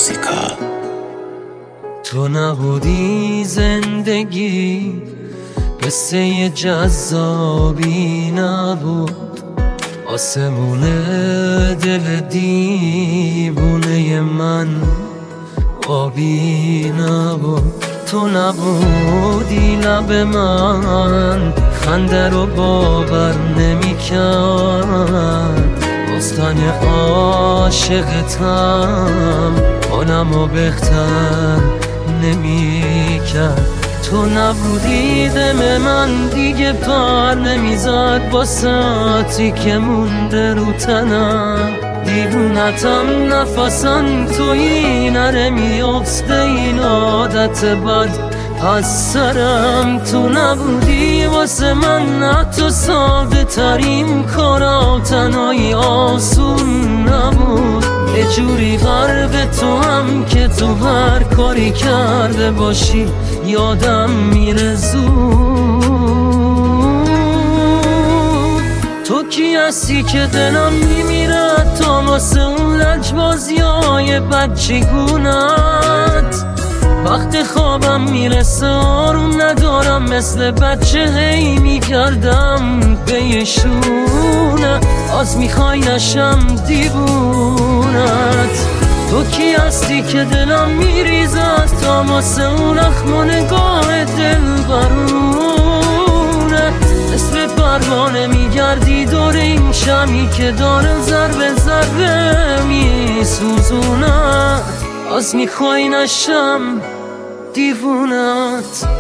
موسیقا. تو نبودی زندگی قصه جذابی نبود، آسمون دل دیوونه من آبی نبود. تو نبودی لب من خنده رو باور نمی کرد، بستان عاشقتم حالمو بهتر نمی کرد. تو نبودی دم من دیگه پر نمیزد با ساعتی که مونده رو تنم، دیوونتم نفسم تویی نره میافته این عادت بد از سرم. تو نبودی واسه من حتی ساده ترین کارا تنهایی آسون نبود، یه جوری غرق تو هم که تو هر کاری کرده باشی یادم میره زود. تو کی هستی که دلم میمیره تا واسه اون لجبازیای بچگونت، وقت خوابم میرسه آروم ندارم مثل بچه هی میگردم به یه شونه، آز میخوای نشم دیوونت. تو کی هستی که دلم میریزد تا واسه اون اخم و نگاه دل برونه، مثل پروانه میگردی دور این شمی که داره ذره ذره میسوزونه، آز میخوای نشم دیوونت.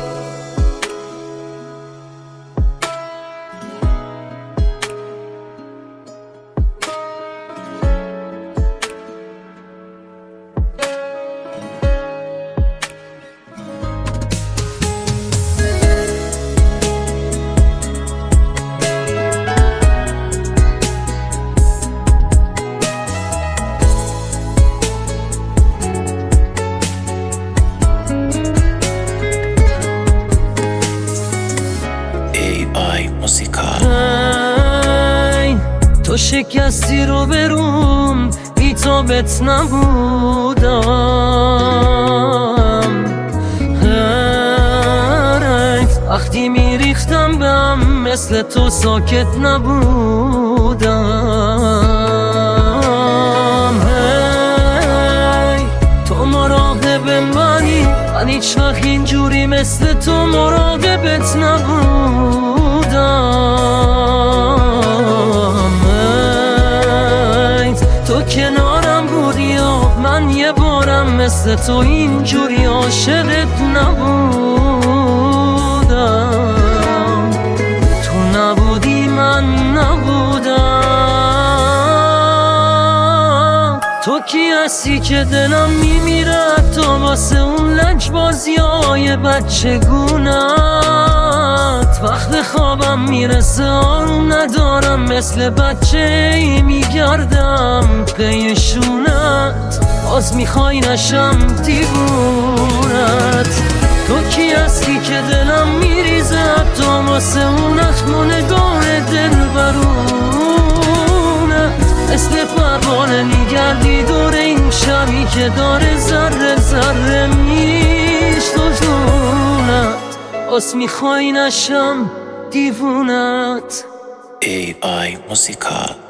تو شکستی رو بروم بی تو بت نبودم، وقتی میریختم بهم مثل تو ساکت نبودم. تو مراقب منی من هیچ وقت اینجوری مثل تو مراقبت نبودم. تو کنارم بودی و من یه بارم مثل تو اینجوری عاشقت نبودم. تو نبودی من نبودم. تو کی هستی که دلم میمیره تا واسه اون لجبازیای بچگونت، وقت خوابم میرسه آروم ندارم مثل بچه میگردم پی شونت، باز میخوای نشم دیوونت. تو کی هستی که دلم میریزه تا واسه اون اخم و نگاه دل برونه، مثل پروانه میگردی دور این شمی که داره ذره ذره میسوزونت، باز میخوای نشم دیوونت. AI موسیقا.